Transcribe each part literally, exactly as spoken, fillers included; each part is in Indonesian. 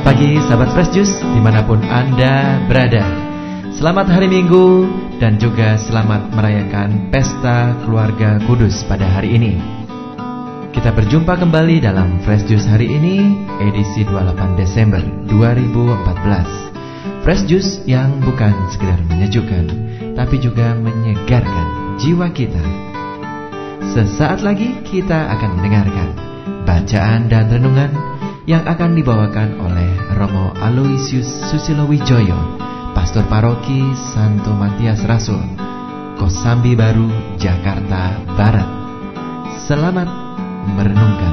pagi sahabat Fresh Juice dimanapun Anda berada. Selamat hari Minggu dan juga selamat merayakan Pesta Keluarga Kudus pada hari ini. Kita berjumpa kembali dalam Fresh Juice hari ini, edisi dua puluh delapan Desember dua ribu empat belas. Fresh Juice yang bukan sekedar menyejukkan, tapi juga menyegarkan jiwa kita. Sesaat lagi kita akan mendengarkan bacaan dan renungan yang akan dibawakan oleh Romo Aloysius Susilo Wijoyo, Pastor Paroki Santo Matias Rasul, Kosambi Baru, Jakarta Barat. Selamat merenungkan.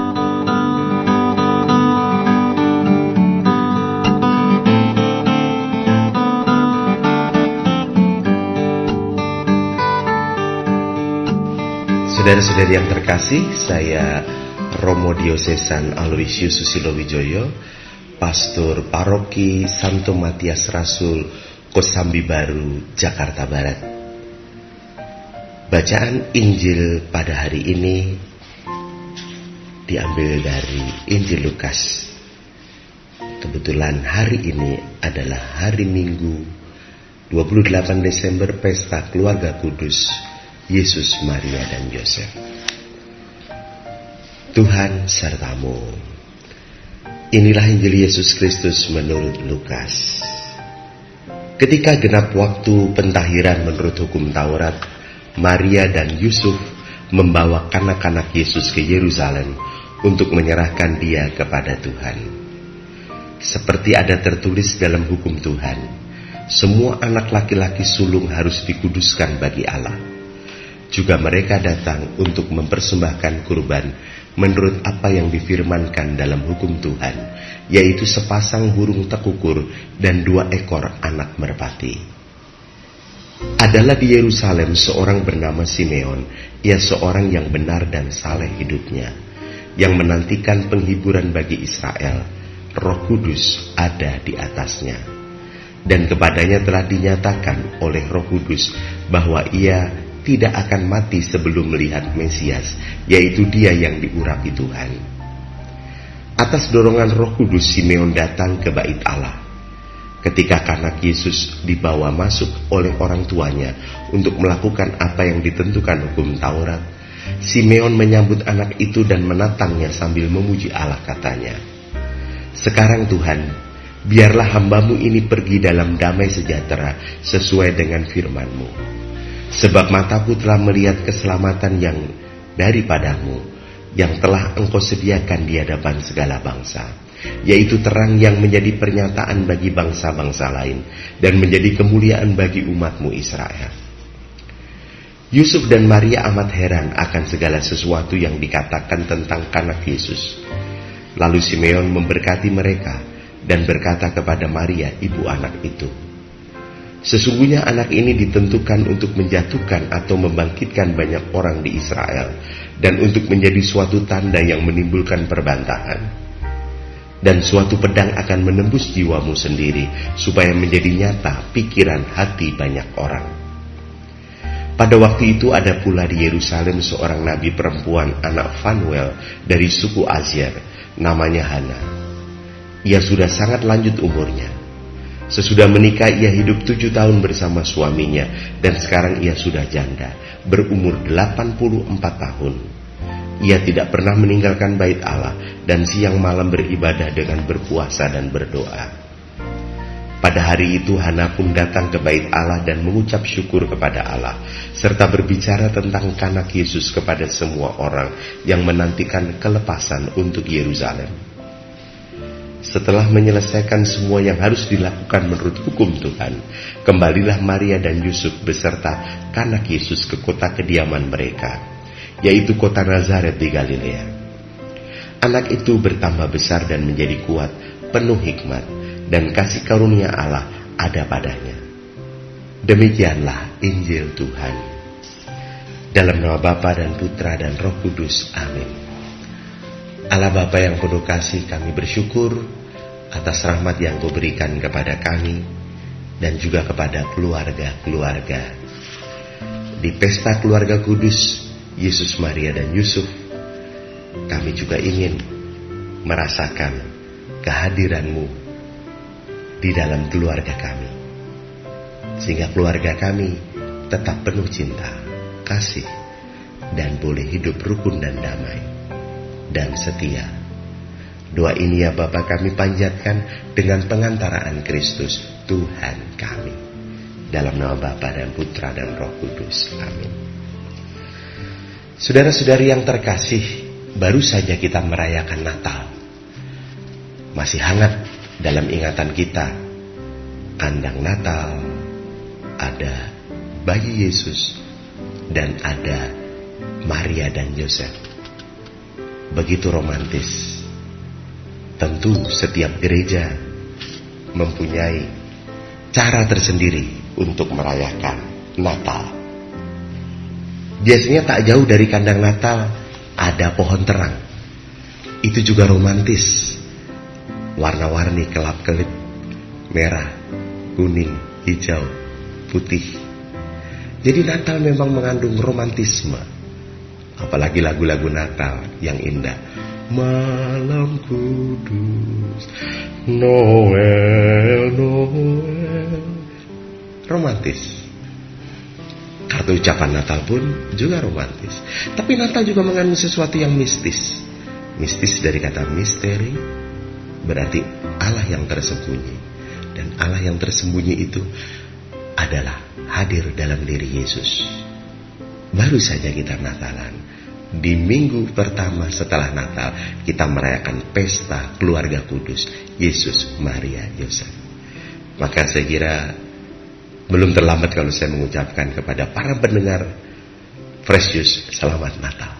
Saudara-saudari yang terkasih, saya Romo Diosesan Aloysius Susilo Wijoyo, Pastor Paroki Santo Matias Rasul, Kosambi Baru, Jakarta Barat. Bacaan Injil pada hari ini diambil dari Injil Lukas. Kebetulan hari ini adalah hari Minggu dua puluh delapan Desember, Pesta Keluarga Kudus Yesus, Maria, dan Yosef. Tuhan sertamu. Inilah Injil Yesus Kristus menurut Lukas. Ketika genap waktu pentahiran menurut hukum Taurat, Maria dan Yusuf membawa kanak-kanak Yesus ke Yerusalem untuk menyerahkan dia kepada Tuhan. Seperti ada tertulis dalam hukum Tuhan, semua anak laki-laki sulung harus dikuduskan bagi Allah. Juga mereka datang untuk mempersembahkan kurban menurut apa yang difirmankan dalam hukum Tuhan, yaitu sepasang burung tekukur dan dua ekor anak merpati. Adalah di Yerusalem seorang bernama Simeon, ia seorang yang benar dan saleh hidupnya, yang menantikan penghiburan bagi Israel. Roh Kudus ada di atasnya, dan kepadanya telah dinyatakan oleh Roh Kudus bahwa ia tidak akan mati sebelum melihat Mesias, yaitu dia yang diurapi Tuhan. Atas dorongan Roh Kudus, Simeon datang ke bait Allah. Ketika anak Yesus dibawa masuk oleh orang tuanya untuk melakukan apa yang ditentukan hukum Taurat, Simeon menyambut anak itu dan menatangnya sambil memuji Allah, katanya, "Sekarang Tuhan, biarlah hambamu ini pergi dalam damai sejahtera sesuai dengan firman-Mu. Sebab mataku telah melihat keselamatan yang daripadamu, yang telah Engkau sediakan di hadapan segala bangsa, yaitu terang yang menjadi pernyataan bagi bangsa-bangsa lain, dan menjadi kemuliaan bagi umat-Mu Israel." Yusuf dan Maria amat heran akan segala sesuatu yang dikatakan tentang kanak Yesus. Lalu Simeon memberkati mereka dan berkata kepada Maria, ibu anak itu, "Sesungguhnya anak ini ditentukan untuk menjatuhkan atau membangkitkan banyak orang di Israel, dan untuk menjadi suatu tanda yang menimbulkan perbantahan. Dan suatu pedang akan menembus jiwamu sendiri, supaya menjadi nyata pikiran hati banyak orang." Pada waktu itu ada pula di Yerusalem seorang nabi perempuan, anak Fanuel dari suku Azer, namanya Hana. Ia sudah sangat lanjut umurnya. Sesudah menikah ia hidup tujuh tahun bersama suaminya, dan sekarang ia sudah janda, berumur delapan puluh empat tahun. Ia tidak pernah meninggalkan bait Allah, dan siang malam beribadah dengan berpuasa dan berdoa. Pada hari itu Hana pun datang ke bait Allah dan mengucap syukur kepada Allah, serta berbicara tentang kanak Yesus kepada semua orang yang menantikan kelepasan untuk Yerusalem. Setelah menyelesaikan semua yang harus dilakukan menurut hukum Tuhan, kembalilah Maria dan Yusuf beserta kanak Yesus ke kota kediaman mereka, yaitu kota Nazaret di Galilea. Anak itu bertambah besar dan menjadi kuat, penuh hikmat, dan kasih karunia Allah ada padanya. Demikianlah Injil Tuhan. Dalam nama Bapa dan Putra dan Roh Kudus. Amin. Allah Bapa yang penuh kasih, kami bersyukur atas rahmat yang Kau berikan kepada kami dan juga kepada keluarga-keluarga. Di pesta keluarga kudus Yesus, Maria, dan Yusuf, kami juga ingin merasakan kehadiran-Mu di dalam keluarga kami, sehingga keluarga kami tetap penuh cinta, kasih, dan boleh hidup rukun dan damai dan setia. Doa ini ya Bapa kami panjatkan dengan pengantaraan Kristus Tuhan kami, dalam nama Bapa dan Putra dan Roh Kudus. Amin. Saudara-saudari yang terkasih, baru saja kita merayakan Natal. Masih hangat dalam ingatan kita kandang Natal, ada bayi Yesus, dan ada Maria dan Yosef. Begitu romantis. Tentu setiap gereja mempunyai cara tersendiri untuk merayakan Natal. Biasanya tak jauh dari kandang Natal ada pohon terang. Itu juga romantis. Warna-warni kelap-kelip, merah, kuning, hijau, putih. Jadi Natal memang mengandung romantisme. Apalagi lagu-lagu Natal yang indah. Malam kudus, Noel, Noel. Romantis. Kartu ucapan Natal pun juga romantis. Tapi Natal juga mengandung sesuatu yang mistis. Mistis dari kata misteri, berarti Allah yang tersembunyi. Dan Allah yang tersembunyi itu adalah hadir dalam diri Yesus. Baru saja kita Natalan. Di minggu pertama setelah Natal, kita merayakan pesta keluarga kudus Yesus, Maria, Yosef. Maka saya kira belum terlambat kalau saya mengucapkan kepada para pendengar Fresh Juice, selamat Natal.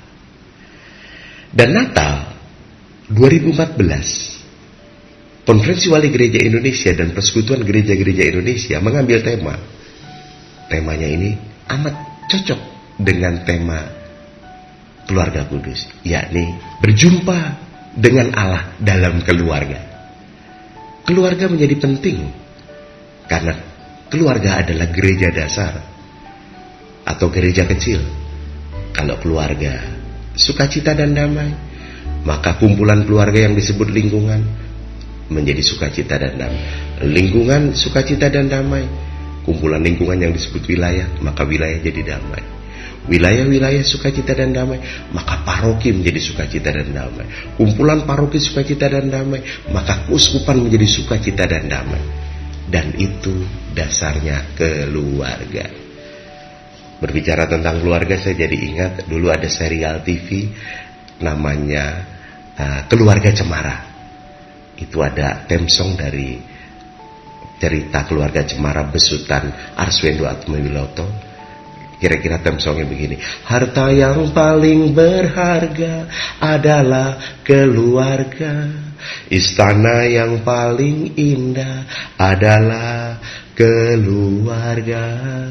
Dan Natal dua ribu empat belas, Konferensi Wali Gereja Indonesia dan Persekutuan Gereja-Gereja Indonesia mengambil tema. Temanya ini amat cocok dengan tema keluarga kudus, yakni berjumpa dengan Allah dalam keluarga. Keluarga menjadi penting karena keluarga adalah gereja dasar atau gereja kecil. Kalau keluarga sukacita dan damai, maka kumpulan keluarga yang disebut lingkungan menjadi sukacita dan damai. Lingkungan sukacita dan damai, kumpulan lingkungan yang disebut wilayah, maka wilayah jadi damai. Wilayah-wilayah sukacita dan damai, maka paroki menjadi sukacita dan damai. Kumpulan paroki sukacita dan damai, maka keuskupan menjadi sukacita dan damai. Dan itu dasarnya keluarga. Berbicara tentang keluarga, saya jadi ingat dulu ada serial T V namanya uh, Keluarga Cemara. Itu ada theme song dari cerita Keluarga Cemara besutan Arswendo Atmawiloto. Kira-kira theme songnya begini. Harta yang paling berharga adalah keluarga. Istana yang paling indah adalah keluarga.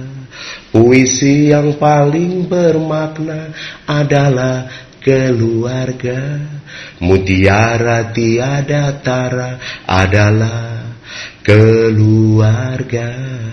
Puisi yang paling bermakna adalah keluarga. Mutiara tiada tara adalah keluarga.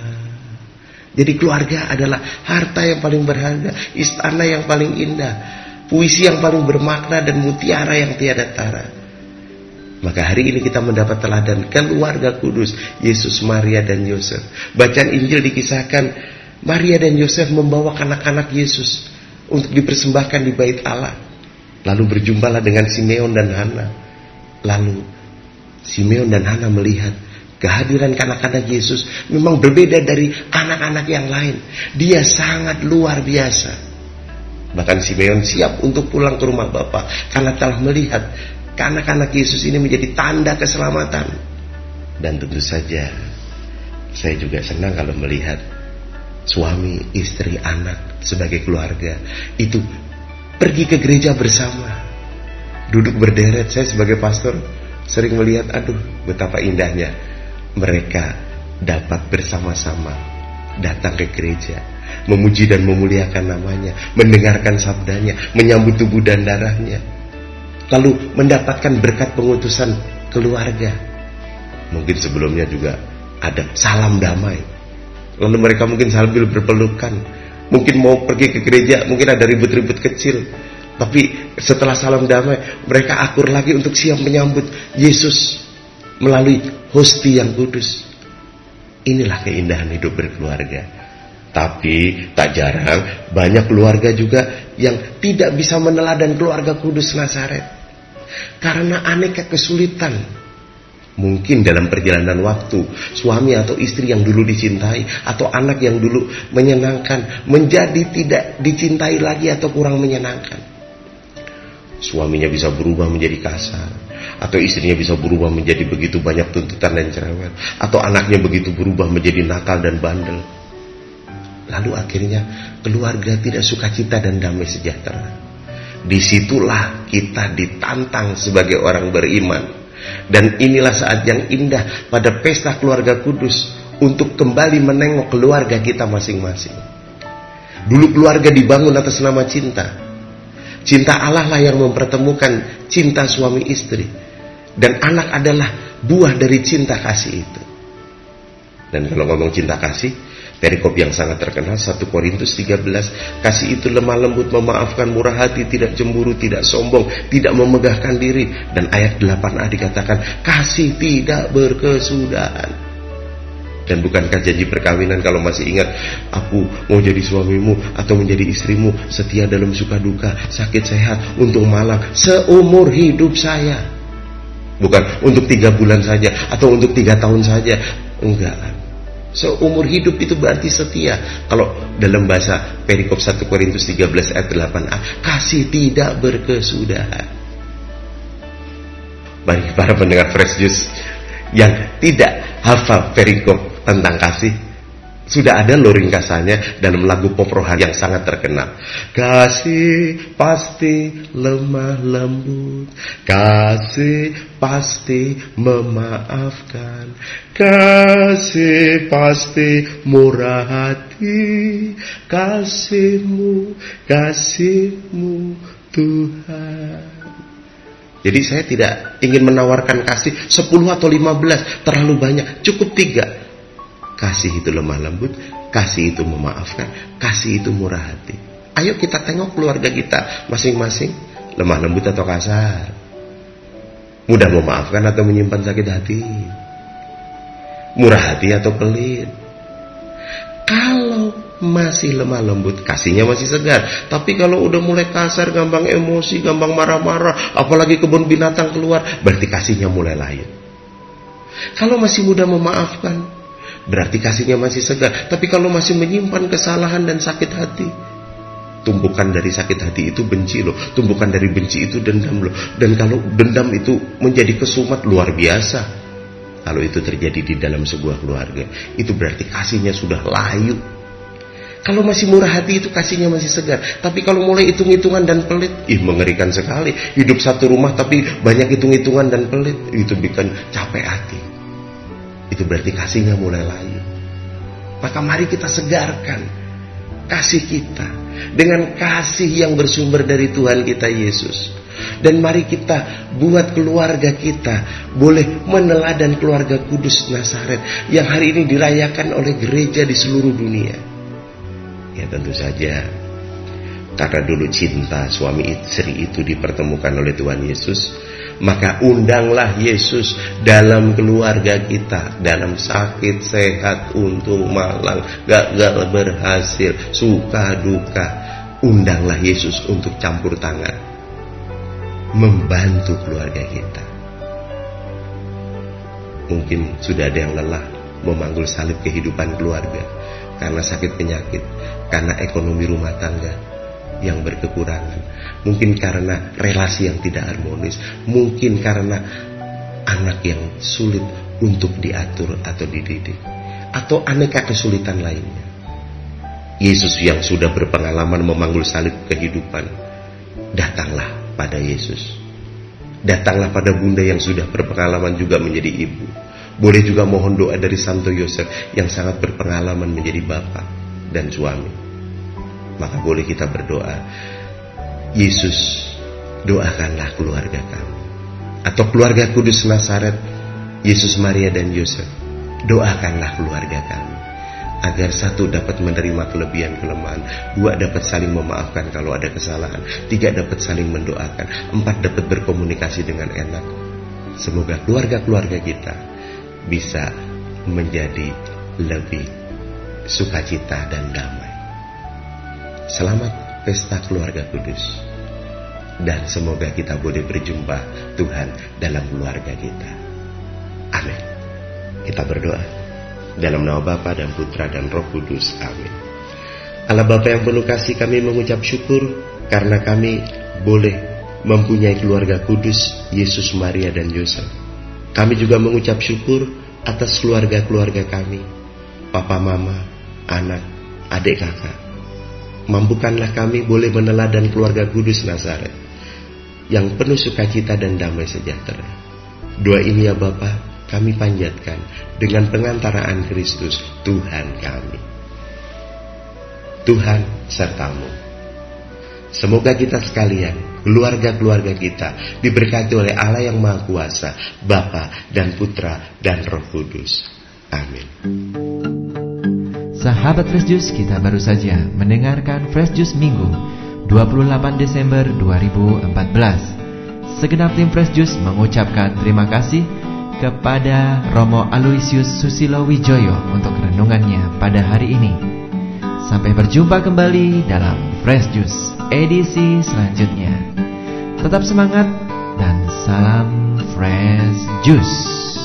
Jadi keluarga adalah harta yang paling berharga, istana yang paling indah, puisi yang paling bermakna, dan mutiara yang tiada tara. Maka hari ini kita mendapat teladan keluarga kudus Yesus, Maria, dan Yosef. Bacaan Injil dikisahkan Maria dan Yosef membawa anak-anak Yesus untuk dipersembahkan di bait Allah. Lalu berjumpalah dengan Simeon dan Hana. Lalu Simeon dan Hana melihat kehadiran anak-anak Yesus memang berbeda dari anak-anak yang lain. Dia sangat luar biasa. Bahkan Simeon siap untuk pulang ke rumah Bapa karena telah melihat anak-anak Yesus ini menjadi tanda keselamatan. Dan tentu saja saya juga senang kalau melihat suami, istri, anak sebagai keluarga itu pergi ke gereja bersama, duduk berderet. Saya sebagai pastor sering melihat, aduh betapa indahnya mereka dapat bersama-sama datang ke gereja, memuji dan memuliakan namanya, mendengarkan sabdanya, menyambut tubuh dan darahnya, lalu mendapatkan berkat pengutusan keluarga. Mungkin sebelumnya juga ada salam damai, lalu mereka mungkin sambil berpelukan, mungkin mau pergi ke gereja, mungkin ada ribut-ribut kecil, tapi setelah salam damai mereka akur lagi untuk siap menyambut Yesus melalui hosti yang kudus. Inilah keindahan hidup berkeluarga. Tapi tak jarang banyak keluarga juga yang tidak bisa meneladan keluarga kudus Nazaret karena aneka kesulitan. Mungkin dalam perjalanan waktu, suami atau istri yang dulu dicintai atau anak yang dulu menyenangkan menjadi tidak dicintai lagi atau kurang menyenangkan. Suaminya bisa berubah menjadi kasar, atau istrinya bisa berubah menjadi begitu banyak tuntutan dan cerewet, atau anaknya begitu berubah menjadi nakal dan bandel. Lalu akhirnya keluarga tidak sukacita dan damai sejahtera. Disitulah kita ditantang sebagai orang beriman. Dan inilah saat yang indah pada pesta keluarga kudus untuk kembali menengok keluarga kita masing-masing. Dulu keluarga dibangun atas nama cinta. Cinta Allah lah yang mempertemukan cinta suami istri. Dan anak adalah buah dari cinta kasih itu. Dan kalau ngomong cinta kasih, perikop yang sangat terkenal satu Korintus tiga belas, kasih itu lemah lembut, memaafkan, murah hati, tidak cemburu, tidak sombong, tidak memegahkan diri. Dan ayat delapan a dikatakan kasih tidak berkesudahan. Dan bukankah janji perkawinan, kalau masih ingat, aku mau jadi suamimu atau menjadi istrimu, setia dalam suka duka, sakit sehat, untung malang, seumur hidup saya. Bukan untuk tiga bulan saja atau untuk tiga tahun saja. Enggak. Seumur hidup itu berarti setia. Kalau dalam bahasa perikop satu Korintus tiga belas ayat delapan a, kasih tidak berkesudahan. Bagi para pendengar Fresh Juice yang tidak hafal perikop tentang kasih, sudah ada loh ringkasannya dalam lagu pop rohani yang sangat terkenal. Kasih pasti lemah lembut, kasih pasti memaafkan, kasih pasti murah hati, kasihmu, kasihmu Tuhan. Jadi saya tidak ingin menawarkan kasih sepuluh atau lima belas, terlalu banyak, cukup tiga. Kasih itu lemah lembut, kasih itu memaafkan, kasih itu murah hati. Ayo kita tengok keluarga kita masing-masing, lemah lembut atau kasar, mudah memaafkan atau menyimpan sakit hati, murah hati atau pelit. Kalau masih lemah lembut, kasihnya masih segar. Tapi kalau udah mulai kasar, gampang emosi, gampang marah-marah, apalagi kebun binatang keluar, berarti kasihnya mulai layu. Kalau masih mudah memaafkan, berarti kasihnya masih segar. Tapi kalau masih menyimpan kesalahan dan sakit hati, tumpukan dari sakit hati itu benci loh. Tumpukan dari benci itu dendam loh. Dan kalau dendam itu menjadi kesumat, luar biasa. Kalau itu terjadi di dalam sebuah keluarga, itu berarti kasihnya sudah layu. Kalau masih murah hati, itu kasihnya masih segar. Tapi kalau mulai hitung-hitungan dan pelit, ih mengerikan sekali. Hidup satu rumah tapi banyak hitung-hitungan dan pelit, itu bikin capek hati. Itu berarti kasihnya mulai layu. Maka mari kita segarkan kasih kita dengan kasih yang bersumber dari Tuhan kita Yesus. Dan mari kita buat keluarga kita boleh meneladan keluarga kudus Nazaret yang hari ini dirayakan oleh gereja di seluruh dunia. Ya tentu saja, karena dulu cinta suami istri itu dipertemukan oleh Tuhan Yesus, maka undanglah Yesus dalam keluarga kita, dalam sakit, sehat, untung, malang, gagal, berhasil, suka, duka. Undanglah Yesus untuk campur tangan, membantu keluarga kita. Mungkin sudah ada yang lelah memanggul salib kehidupan keluarga karena sakit penyakit, karena ekonomi rumah tangga yang berkekurangan, mungkin karena relasi yang tidak harmonis, mungkin karena anak yang sulit untuk diatur atau dididik, atau aneka kesulitan lainnya. Yesus yang sudah berpengalaman memanggul salib kehidupan, datanglah pada Yesus. Datanglah pada Bunda yang sudah berpengalaman juga menjadi ibu. Boleh juga mohon doa dari Santo Yosef yang sangat berpengalaman menjadi bapak dan suami. Maka boleh kita berdoa, Yesus, doakanlah keluarga kami. Atau keluarga kudus Nazaret, Yesus, Maria dan Yosef, doakanlah keluarga kami, agar satu dapat menerima kelebihan kelemahan, dua dapat saling memaafkan kalau ada kesalahan, tiga dapat saling mendoakan, empat dapat berkomunikasi dengan enak, Semoga keluarga-keluarga kita bisa menjadi lebih sukacita dan damai. Selamat Pesta Keluarga Kudus. Dan semoga kita boleh berjumpa Tuhan dalam keluarga kita. Amin. Kita berdoa. Dalam nama Bapa dan Putra dan Roh Kudus. Amin. Allah Bapa yang penuh kasih, kami mengucap syukur karena kami boleh mempunyai keluarga kudus, Yesus, Maria, dan Yosef. Kami juga mengucap syukur atas keluarga-keluarga kami, papa, mama, anak, adik, kakak. Mampukanlah kami boleh meneladan keluarga kudus Nazaret yang penuh sukacita dan damai sejahtera. Doa ini ya Bapa, kami panjatkan dengan pengantaraan Kristus Tuhan kami. Tuhan sertamu. Semoga kita sekalian, keluarga-keluarga kita diberkati oleh Allah yang Maha Kuasa, Bapa dan Putra dan Roh Kudus. Amin. Sahabat Fresh Juice, kita baru saja mendengarkan Fresh Juice Minggu dua puluh delapan Desember dua ribu empat belas. Segenap tim Fresh Juice mengucapkan terima kasih kepada Romo Aloysius Susilo Wijoyo untuk renungannya pada hari ini. Sampai berjumpa kembali dalam Fresh Juice edisi selanjutnya. Tetap semangat dan salam Fresh Juice.